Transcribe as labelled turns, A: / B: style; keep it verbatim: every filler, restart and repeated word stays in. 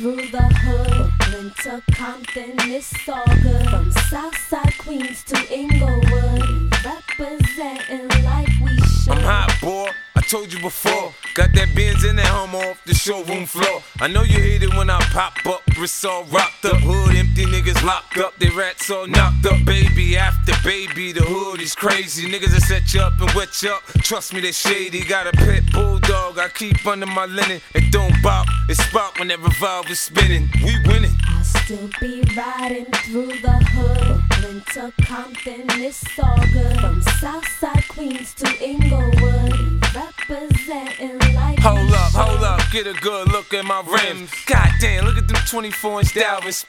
A: through the hood, Brooklyn to Compton, it's all good. From Southside Queens to Inglewood, representing like we should.
B: I'm hot, boy, I told you before. Got that Benz in that home off the showroom floor. I know you hate it when I pop up, wrists all rocked up. Hood empty, niggas locked up, they rats all knocked up. Baby after baby, the hood is crazy. Niggas that set you up and wet you up, trust me, they shady. Got a pet bulldog, I keep under my linen. It don't bop, it spot when that revolver's spinning. We winning.
A: I'll still be riding through the hood, Brooklyn to Compton, it's all good. From Southside Queens to Inglewood, representing like
B: Hold
A: we
B: up,
A: should.
B: hold up, get a good look at my rims. Goddamn, look at them twenty-four inch Dalvin